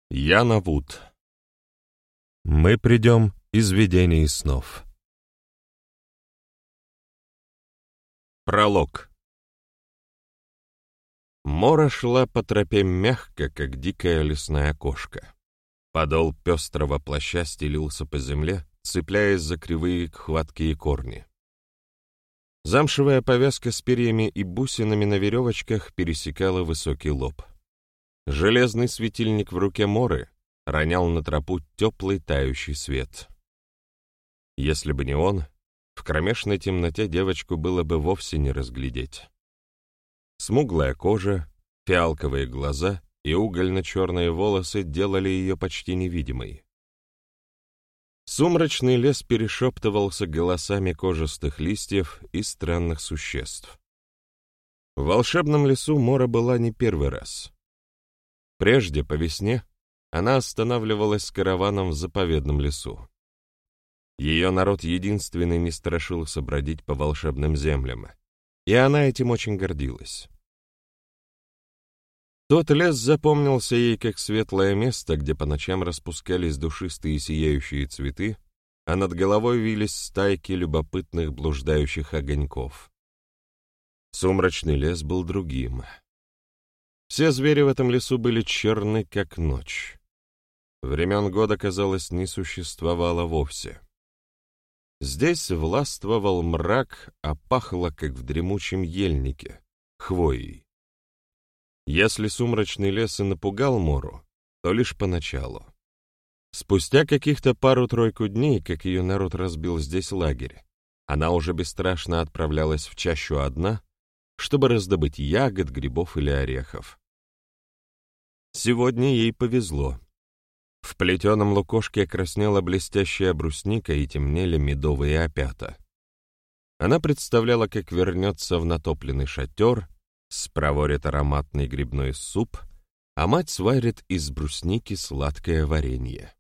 Яна Вуд. Мы придем из видений снов. Пролог. Мора шла по тропе мягко, как дикая лесная кошка. Подол пестрого плаща стелился по земле, цепляясь за кривые хваткие корни. Замшевая повязка с перьями и бусинами на веревочках пересекала высокий лоб. Железный светильник в руке Моры ронял на тропу теплый тающий свет. Если бы не он, в кромешной темноте девочку было бы вовсе не разглядеть. Смуглая кожа, фиалковые глаза и угольно-черные волосы делали ее почти невидимой. Сумрачный лес перешептывался голосами кожистых листьев и странных существ. В волшебном лесу Мора была не первый раз. Прежде, по весне, она останавливалась с караваном в заповедном лесу. Ее народ единственный не страшился бродить по волшебным землям, и она этим очень гордилась. Тот лес запомнился ей как светлое место, где по ночам распускались душистые сияющие цветы, а над головой вились стайки любопытных блуждающих огоньков. Сумрачный лес был другим. Все звери в этом лесу были черны, как ночь. Времен года, казалось, не существовало вовсе. Здесь властвовал мрак, а пахло, как в дремучем ельнике, хвоей. Если сумрачный лес и напугал Мору, то лишь поначалу. Спустя каких-то пару-тройку дней, как ее народ разбил здесь лагерь, она уже бесстрашно отправлялась в чащу одна, чтобы раздобыть ягод, грибов или орехов. Сегодня ей повезло. В плетеном лукошке краснела блестящая брусника и темнели медовые опята. Она представляла, как вернется в натопленный шатер, спроворит ароматный грибной суп, а мать сварит из брусники сладкое варенье.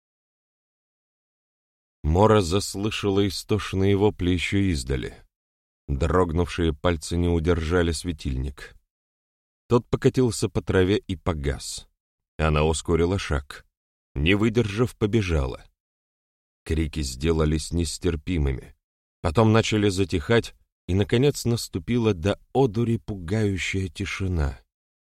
Мора заслышала истошные вопли еще издали. Дрогнувшие пальцы не удержали светильник. Тот покатился по траве и погас. Она ускорила шаг. Не выдержав, побежала. Крики сделались нестерпимыми. Потом начали затихать, и, наконец, наступила до одури пугающая тишина.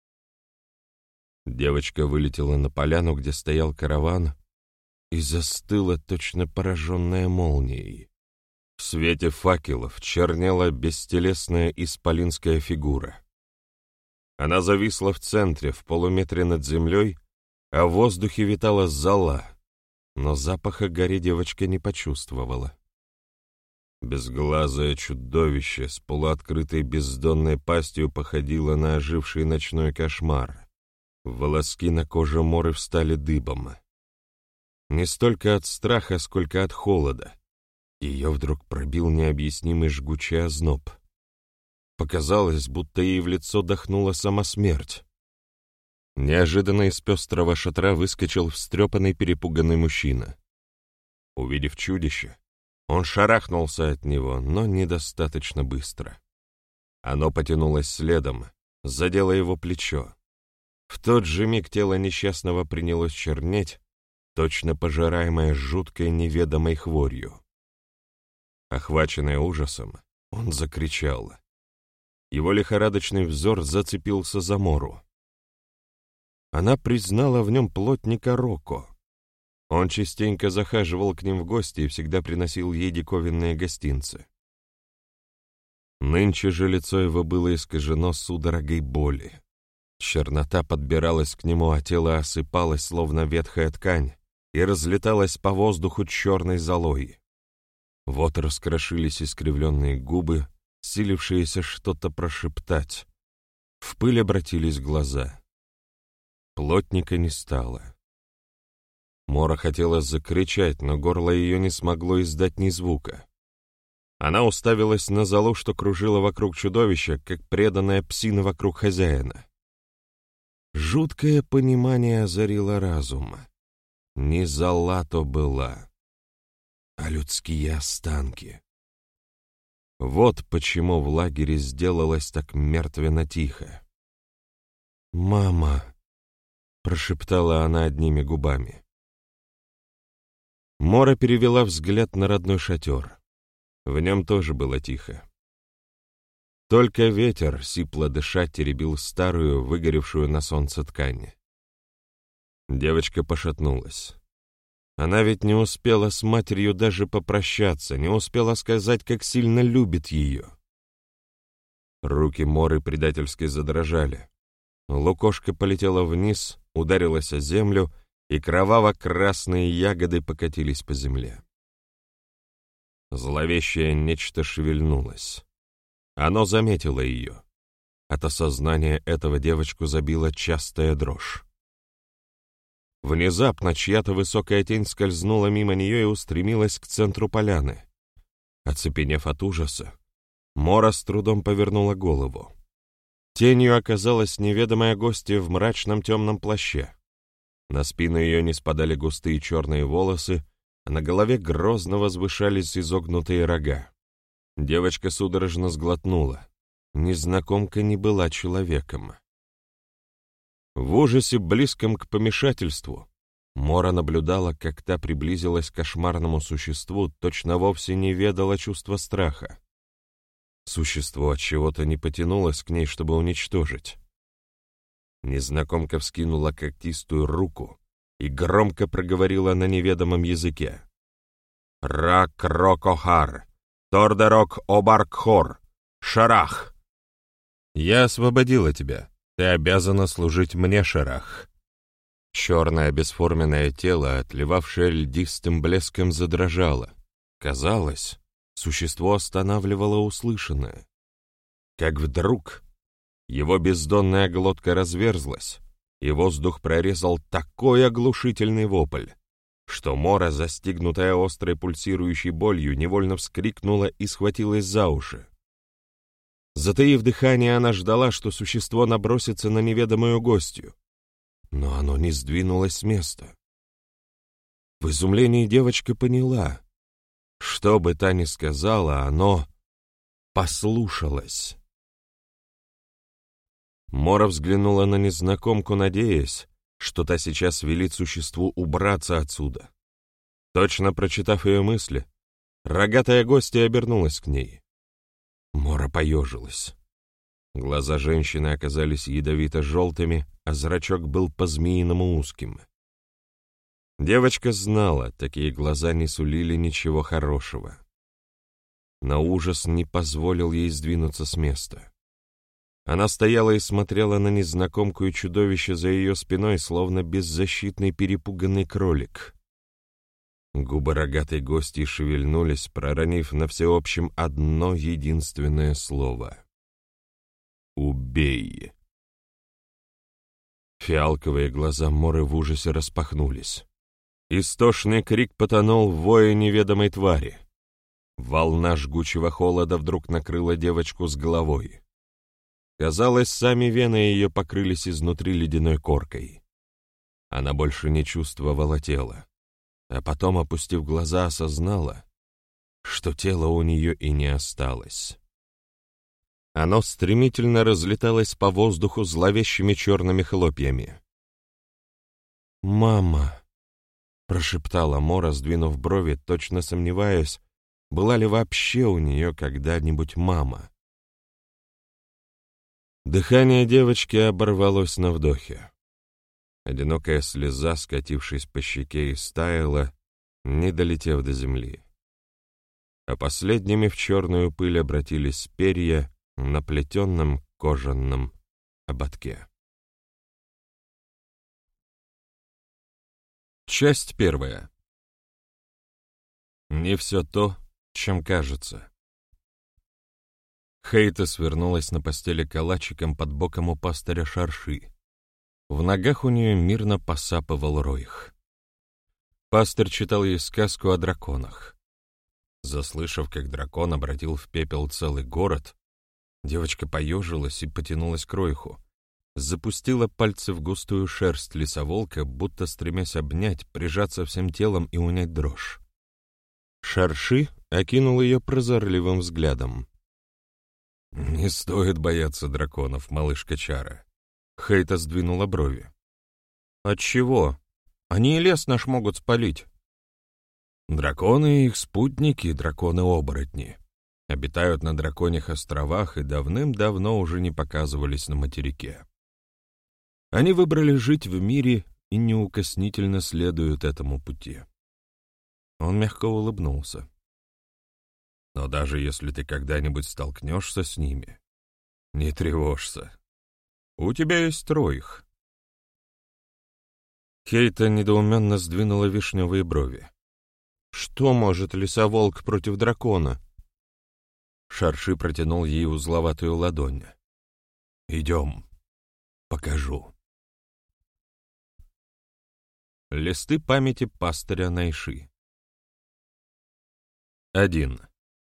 Девочка вылетела на поляну, где стоял караван, и застыла, точно пораженная молнией. В свете факелов чернела бестелесная исполинская фигура. Она зависла в центре, в полуметре над землей, а в воздухе витала зола, но запаха гари девочка не почувствовала. Безглазое чудовище с полуоткрытой бездонной пастью походило на оживший ночной кошмар. Волоски на коже Моры встали дыбом. Не столько от страха, сколько от холода. Ее вдруг пробил необъяснимый жгучий озноб. Показалось, будто ей в лицо дохнула сама смерть. Неожиданно из пестрого шатра выскочил встрепанный перепуганный мужчина. Увидев чудище, он шарахнулся от него, но недостаточно быстро. Оно потянулось следом, задело его плечо. В тот же миг тело несчастного принялось чернеть, точно пожираемое жуткой неведомой хворью. Охваченный ужасом, он закричал. Его лихорадочный взор зацепился за Мору. Она признала в нем плотника Роко. Он частенько захаживал к ним в гости и всегда приносил ей диковинные гостинцы. Нынче же лицо его было искажено судорогой боли. Чернота подбиралась к нему, а тело осыпалось, словно ветхая ткань, и разлеталось по воздуху черной золой. Вот раскрошились искривленные губы, силившиеся что-то прошептать. В пыль обратились глаза. Плотника не стало. Мора хотела закричать, но горло ее не смогло издать ни звука. Она уставилась на золу, что кружила вокруг чудовища, как преданная псина вокруг хозяина. Жуткое понимание озарило разум. Не зола то была, а людские останки. Вот почему в лагере сделалось так мертвенно тихо. «Мама!» — прошептала она одними губами. Мора перевела взгляд на родной шатер. В нем тоже было тихо. Только ветер, сипло дыша, теребил старую, выгоревшую на солнце ткань. Девочка пошатнулась. Она ведь не успела с матерью даже попрощаться, не успела сказать, как сильно любит ее. Руки Моры предательски задрожали. Лукошка полетела вниз, ударилась о землю, и кроваво-красные ягоды покатились по земле. Зловещее нечто шевельнулось. Оно заметило ее. От осознания этого девочку забила частая дрожь. Внезапно чья-то высокая тень скользнула мимо нее и устремилась к центру поляны. Оцепенев от ужаса, Мора с трудом повернула голову. Тенью оказалась неведомая гостья в мрачном темном плаще. На спину ее не спадали густые черные волосы, а на голове грозно возвышались изогнутые рога. Девочка судорожно сглотнула. Незнакомка не была человеком. В ужасе, близком к помешательству, Мора наблюдала, как та приблизилась к кошмарному существу, точно вовсе не ведала чувства страха. Существо от чего-то не потянулось к ней, чтобы уничтожить. Незнакомка вскинула когтистую руку и громко проговорила на неведомом языке. «Рак-рокохар! Тордерок-обаркхор! Шарах!» «Я освободила тебя. Ты обязана служить мне, Шарах». Черное бесформенное тело, отливавшее льдистым блеском, задрожало. Казалось, существо останавливало услышанное. Как вдруг его бездонная глотка разверзлась, и воздух прорезал такой оглушительный вопль, что Мора, застигнутая острой пульсирующей болью, невольно вскрикнула и схватилась за уши. Затаив дыхание, она ждала, что существо набросится на неведомую гостью, но оно не сдвинулось с места. В изумлении девочка поняла, что бы та ни сказала, оно послушалось. Мора взглянула на незнакомку, надеясь, что та сейчас велит существу убраться отсюда. Точно прочитав ее мысли, рогатая гостья обернулась к ней. Мора поежилась. Глаза женщины оказались ядовито-желтыми, а зрачок был по-змеиному узким. Девочка знала, такие глаза не сулили ничего хорошего. Но ужас не позволил ей сдвинуться с места. Она стояла и смотрела на незнакомку и чудовище за ее спиной, словно беззащитный перепуганный кролик. Губы рогатой гостьи шевельнулись, проронив на всеобщем одно единственное слово. «Убей!» Фиалковые глаза Моры в ужасе распахнулись. Истошный крик потонул в вое неведомой твари. Волна жгучего холода вдруг накрыла девочку с головой. Казалось, сами вены ее покрылись изнутри ледяной коркой. Она больше не чувствовала тела, а потом, опустив глаза, осознала, что тела у нее и не осталось. Оно стремительно разлеталось по воздуху зловещими черными хлопьями. «Мама!» — прошептала Мора, сдвинув брови, точно сомневаясь, была ли вообще у нее когда-нибудь мама. Дыхание девочки оборвалось на вдохе. Одинокая слеза, скатившись по щеке, истаяла, не долетев до земли. А последними в черную пыль обратились перья на плетенном кожаном ободке. Часть первая. Не все то, чем кажется. Хейта свернулась на постели калачиком под боком у пастыря Шарши. В ногах у нее мирно посапывал Ройх. Пастырь читал ей сказку о драконах. Заслышав, как дракон обратил в пепел целый город, девочка поежилась и потянулась к Ройху, запустила пальцы в густую шерсть лисоволка, будто стремясь обнять, прижаться всем телом и унять дрожь. Шарши окинул ее прозорливым взглядом. «Не стоит бояться драконов, малышка Чара». Хейта сдвинула брови. Отчего? Они и лес наш могут спалить. Драконы и их спутники, драконы-оборотни, обитают на драконьих островах и давным-давно уже не показывались на материке. Они выбрали жить в мире и неукоснительно следуют этому пути. Он мягко улыбнулся. Но даже если ты когда-нибудь столкнешься с ними, не тревожься. У тебя есть троих. Кейта недоуменно сдвинула вишневые брови. Что может лесоволк против дракона? Шарши протянул ей узловатую ладонь. «Идем, покажу». Листы памяти пастыря Найши. 1.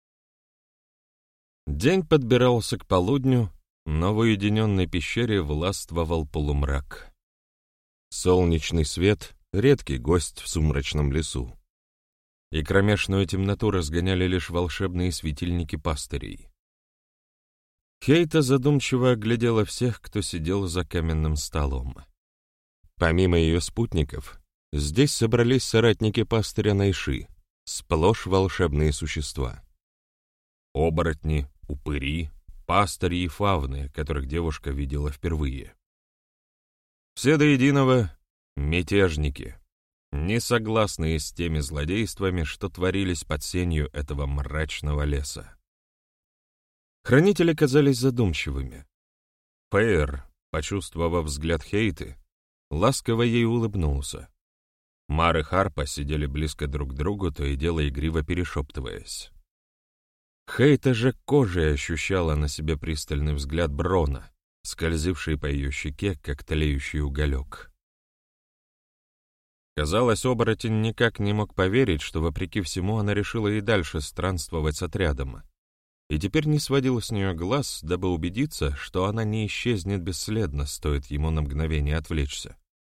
День подбирался к полудню, но в уединенной пещере властвовал полумрак. Солнечный свет — редкий гость в сумрачном лесу. И кромешную темноту разгоняли лишь волшебные светильники пастырей. Кейта задумчиво оглядела всех, кто сидел за каменным столом. Помимо ее спутников, здесь собрались соратники пастыря Найши, сплошь волшебные существа. Оборотни, упыри, пастыри и фавны, которых девушка видела впервые. Все до единого — мятежники, не согласные с теми злодействами, что творились под сенью этого мрачного леса. Хранители казались задумчивыми. Фейер, почувствовав взгляд Хейты, ласково ей улыбнулся. Мар и Харпа сидели близко друг к другу, то и дело игриво перешептываясь. Хейта же кожей ощущала на себе пристальный взгляд Брона, скользивший по ее щеке, как тлеющий уголек. Казалось, оборотень никак не мог поверить, что, вопреки всему, она решила и дальше странствовать с отрядом, и теперь не сводил с нее глаз, дабы убедиться, что она не исчезнет бесследно, стоит ему на мгновение отвлечься.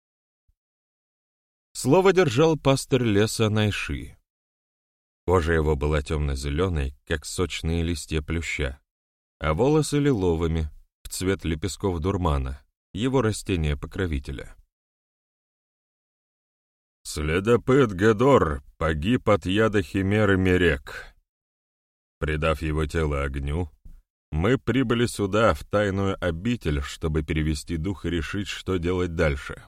Слово держал пастырь леса Найши. Кожа его была темно-зеленой, как сочные листья плюща, а волосы лиловыми, в цвет лепестков дурмана, его растения-покровителя. Следопыт Гедор погиб от яда химеры Мерек. Предав его тело огню, мы прибыли сюда, в тайную обитель, чтобы перевести дух и решить, что делать дальше.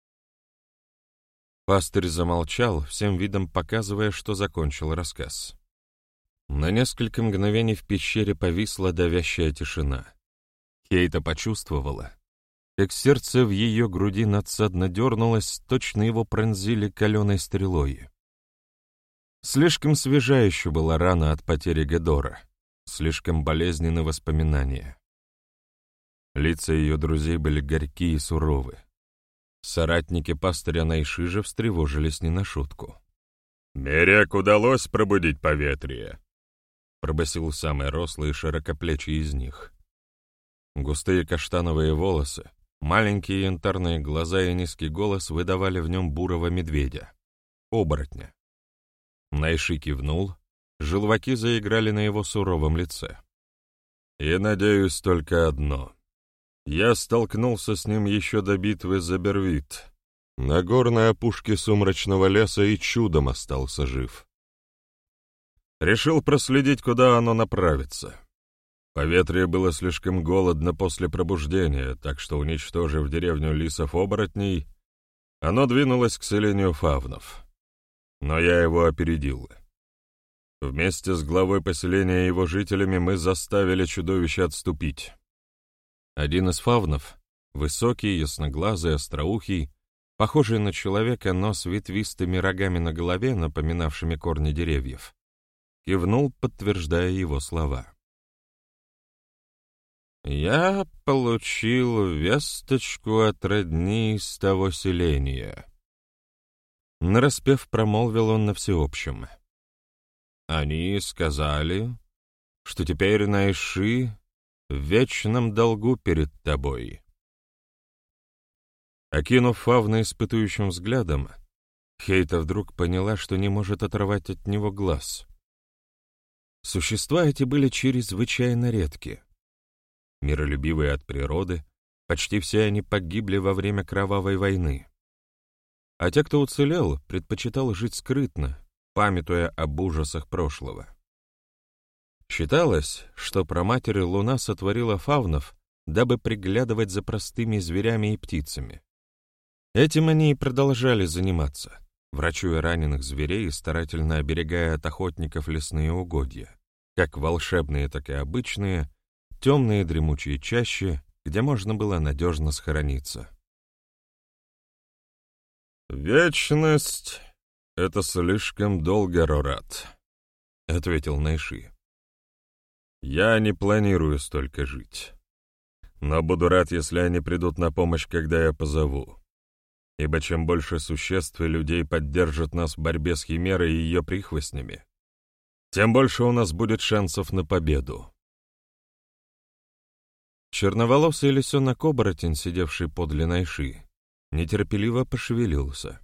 Пастырь замолчал, всем видом показывая, что закончил рассказ. На несколько мгновений в пещере повисла давящая тишина. Кейта почувствовала, как сердце в ее груди надсадно дернулось, точно его пронзили каленой стрелой. Слишком свежа еще была рана от потери Гедора, слишком болезненны воспоминания. Лица ее друзей были горькие и суровы. Соратники пастыря Найши же встревожились не на шутку. «Мерек удалось пробудить поветрие», — пробасил самый рослый и широкоплечий из них. Густые каштановые волосы, маленькие янтарные глаза и низкий голос выдавали в нем бурого медведя, оборотня. Найши кивнул, желваки заиграли на его суровом лице. «И надеюсь только одно. Я столкнулся с ним еще до битвы за Бервит, на горной опушке сумрачного леса, и чудом остался жив. Решил проследить, куда оно направится. Поветрие было слишком голодно после пробуждения, так что, уничтожив деревню лисов-оборотней, оно двинулось к селению фавнов. Но я его опередил. Вместе с главой поселения и его жителями мы заставили чудовище отступить. Один из фавнов, высокий, ясноглазый, остроухий, похожий на человека, но с ветвистыми рогами на голове, напоминавшими корни деревьев, кивнул, подтверждая его слова. «Я получил весточку от родни из того селения», — нараспев промолвил он на всеобщем. «Они сказали, что теперь Найши в вечном долгу перед тобой». Окинув фавна испытующим взглядом, Хейта вдруг поняла, что не может оторвать от него глаз. Существа эти были чрезвычайно редки. Миролюбивые от природы, почти все они погибли во время кровавой войны. а те, кто уцелел, предпочитал жить скрытно, памятуя об ужасах прошлого. Считалось, что праматерь Луна сотворила фавнов, дабы приглядывать за простыми зверями и птицами. Этим они и продолжали заниматься, врачуя раненых зверей и старательно оберегая от охотников лесные угодья, как волшебные, так и обычные, темные дремучие чащи, где можно было надежно схорониться. «Вечность — это слишком долго, Рорат», — ответил Найши. «Я не планирую столько жить, но буду рад, если они придут на помощь, когда я позову, ибо чем больше существ и людей поддержат нас в борьбе с Химерой и ее прихвостнями, тем больше у нас будет шансов на победу». Черноволосый лисенок-оборотень, сидевший подле Найши, нетерпеливо пошевелился.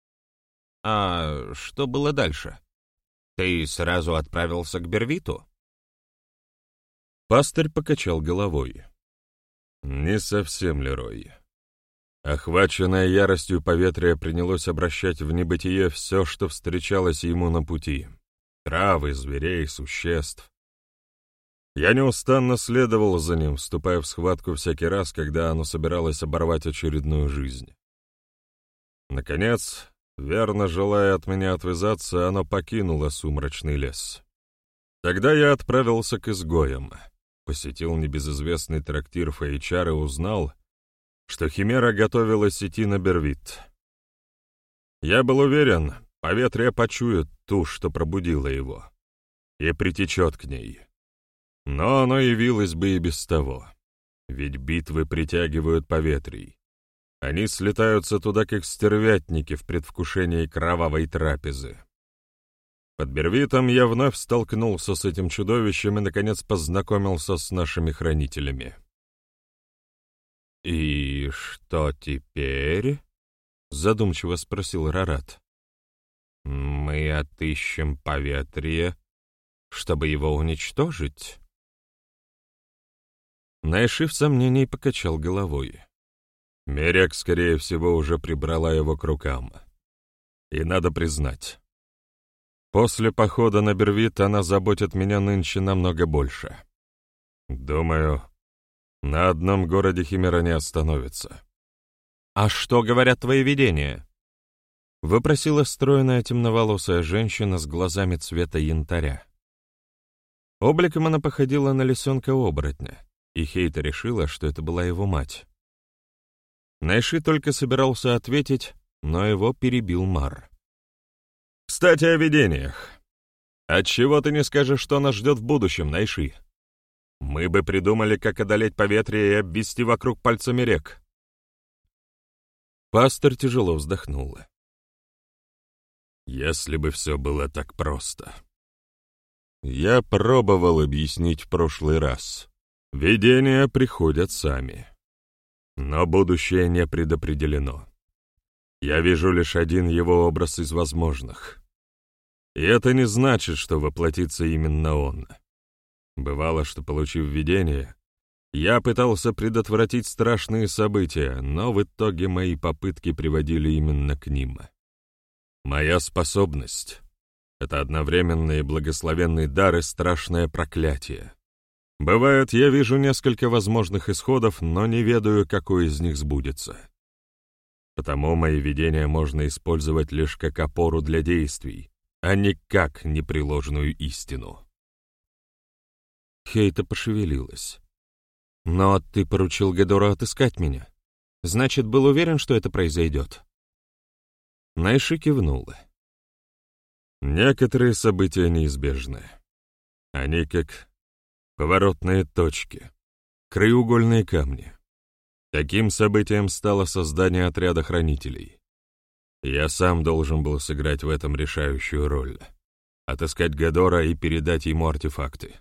«А что было дальше? Ты сразу отправился к Бервиту?» Пастырь покачал головой. «Не совсем, Лерой. Охваченное яростью поветрие принялось обращать в небытие все, что встречалось ему на пути. Травы, зверей, существ. Я неустанно следовал за ним, вступая в схватку всякий раз, когда оно собиралось оборвать очередную жизнь. Наконец, верно желая от меня отвязаться, оно покинуло сумрачный лес. Тогда я отправился к изгоям, посетил небезызвестный трактир Фейчар и узнал, что Химера готовилась идти на Бервит. Я был уверен, поветрие почует ту, что пробудила его, и притечет к ней. Но оно явилось бы и без того, ведь битвы притягивают поветрий. Они слетаются туда, как стервятники в предвкушении кровавой трапезы. Под Бервитом я вновь столкнулся с этим чудовищем и, наконец, познакомился с нашими хранителями. «И что теперь?» — задумчиво спросил Рорат. «Мы отыщем поветрие, чтобы его уничтожить?» Найши в сомнении покачал головой. Мерек, скорее всего, уже прибрала его к рукам. И надо признать, после похода на Бервит она заботит меня нынче намного больше. Думаю, на одном городе Химера не остановится. «А что говорят твои видения?» — выпросила стройная темноволосая женщина с глазами цвета янтаря. Обликом она походила на лисенка-оборотня, и Хейта решила, что это была его мать. Найши только собирался ответить, но его перебил Мар. «Кстати, о видениях. Отчего ты не скажешь, что нас ждет в будущем, Найши? Мы бы придумали, как одолеть поветрие и обвести вокруг пальцами рек». Пастор тяжело вздохнул. «Если бы все было так просто. Я пробовал объяснить в прошлый раз. Видения приходят сами. Но будущее не предопределено. Я вижу лишь один его образ из возможных. И это не значит, что воплотится именно он. Бывало, что, получив видение, я пытался предотвратить страшные события, но в итоге мои попытки приводили именно к ним. Моя способность — это одновременный благословенный дар и страшное проклятие. Бывает, я вижу несколько возможных исходов, но не ведаю, какой из них сбудется. Потому мои видения можно использовать лишь как опору для действий, а не как непреложную истину». Хейта пошевелилась. «Но ты поручил Гедору отыскать меня. Значит, был уверен, что это произойдет?» Найши кивнула. «Некоторые события неизбежны. Они как поворотные точки, краеугольные камни. Таким событием стало создание отряда хранителей. Я сам должен был сыграть в этом решающую роль, отыскать Гедора и передать ему артефакты.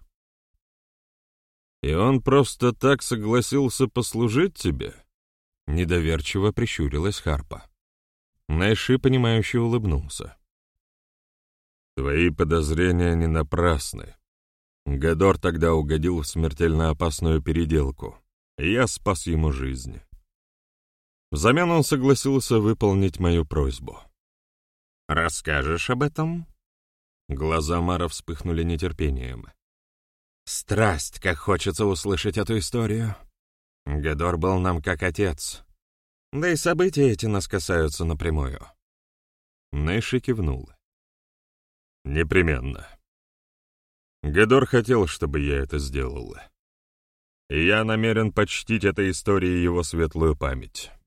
И он просто так согласился послужить тебе?» Недоверчиво прищурилась Харпа. Найши, понимающе улыбнулся. «Твои подозрения не напрасны. Гедор тогда угодил в смертельно опасную переделку, и я спас ему жизнь. Взамен он согласился выполнить мою просьбу. «Расскажешь об этом?» Глаза Мара вспыхнули нетерпением. «Страсть, как хочется услышать эту историю. Гедор был нам как отец. Да и события эти нас касаются напрямую». Нэши кивнул. «Непременно. Гедор хотел, чтобы я это сделал. И я намерен почтить этой историей его светлую память».